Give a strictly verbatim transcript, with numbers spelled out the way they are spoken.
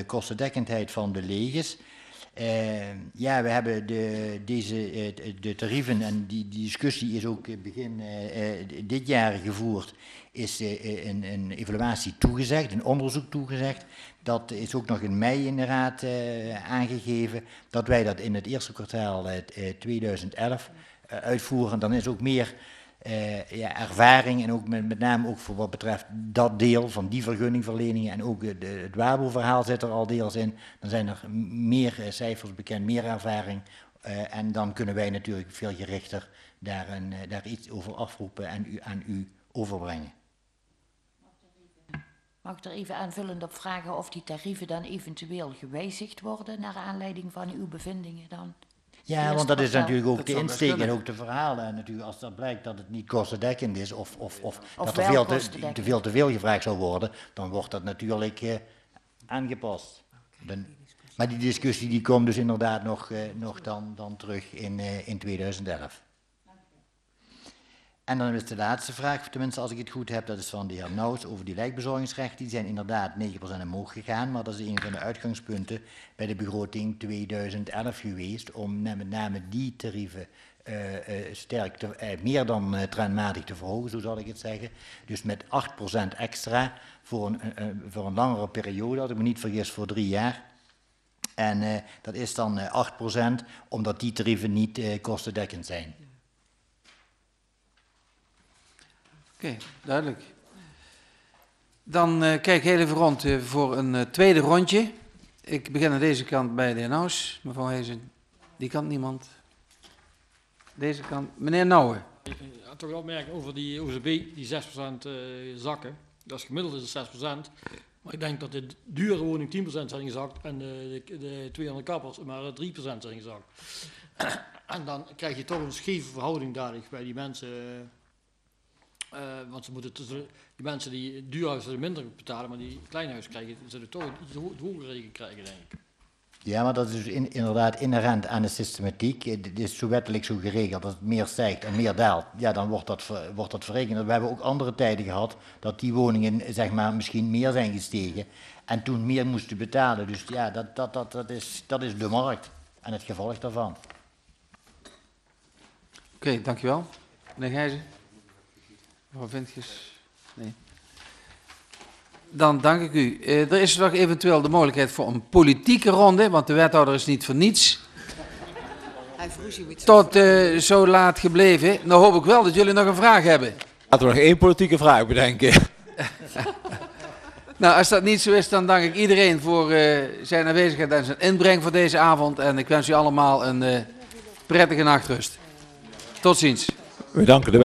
kostendekkendheid van de leges. Uh, ja, we hebben de, deze, uh, de tarieven en die, die discussie is ook begin uh, uh, dit jaar gevoerd, is uh, een, een evaluatie toegezegd, een onderzoek toegezegd. Dat is ook nog in mei in de raad uh, aangegeven, dat wij dat in het eerste kwartaal uh, twintig elf uh, uitvoeren. Dan is ook meer uh, ja, ervaring en ook met, met name ook voor wat betreft dat deel van die vergunningverleningen en ook de, het WABO-verhaal zit er al deels in. Dan zijn er meer uh, cijfers bekend, meer ervaring uh, en dan kunnen wij natuurlijk veel gerichter daar, een, uh, daar iets over afroepen en u, aan u overbrengen. Mag ik er even aanvullend op vragen of die tarieven dan eventueel gewijzigd worden naar aanleiding van uw bevindingen dan? Ja, want dat is natuurlijk ook de insteek en ook de verhalen. En natuurlijk als dat blijkt dat het niet kostendekkend is of, of, of, of dat er veel te, te veel te veel gevraagd zou worden, dan wordt dat natuurlijk uh, aangepast. Dan, maar die discussie die komt dus inderdaad nog, uh, nog dan, dan terug in, uh, in twintig elf. En dan is de laatste vraag, tenminste als ik het goed heb, dat is van de heer Nouws over die lijkbezorgingsrechten. Die zijn inderdaad negen procent omhoog gegaan, maar dat is een van de uitgangspunten bij de begroting twintig elf geweest, om met name die tarieven uh, uh, sterk te, uh, meer dan uh, trendmatig te verhogen, zo zal ik het zeggen. Dus met acht procent extra voor een, uh, voor een langere periode, als ik me niet vergis, voor drie jaar. En uh, dat is dan uh, acht procent, omdat die tarieven niet uh, kostendekkend zijn. Oké, okay, duidelijk. Dan uh, kijk ik heel even rond uh, voor een uh, tweede rondje. Ik begin aan deze kant bij de heer Nouws. Mevrouw Hezen, die kant niemand. Deze kant, meneer Nouwen. Ik had toch een opmerking over die O Z B, die zes procent uh, zakken. Dat is gemiddeld is het zes procent. Maar ik denk dat de dure woning tien procent zijn gezakt en de, de, de tweehonderd kappers maar drie procent zijn gezakt. En dan krijg je toch een scheve verhouding dadelijk bij die mensen. Uh, want ze moeten tussen die mensen die duurhuis zullen minder betalen, maar die kleinhuis krijgen, zullen toch iets ho hogere rekening krijgen, denk ik. Ja, maar dat is dus in, inderdaad inherent aan de systematiek. Het is zo wettelijk zo geregeld dat het meer stijgt en meer daalt. Ja, dan wordt dat, ver, wordt dat verrekend. We hebben ook andere tijden gehad dat die woningen zeg maar misschien meer zijn gestegen en toen meer moesten betalen. Dus ja, dat, dat, dat, dat, is, dat is de markt en het gevolg daarvan. Oké, okay, dankjewel. Meneer Gijzen. Mevrouw Vintjes? Nee. Dan dank ik u. Uh, er is nog eventueel de mogelijkheid voor een politieke ronde, want de wethouder is niet voor niets tot uh, zo laat gebleven. Nou hoop ik wel dat jullie nog een vraag hebben. Laten we nog één politieke vraag bedenken. Nou, als dat niet zo is, dan dank ik iedereen voor uh, zijn aanwezigheid en zijn inbreng voor deze avond. En ik wens u allemaal een uh, prettige nachtrust. Tot ziens. We danken de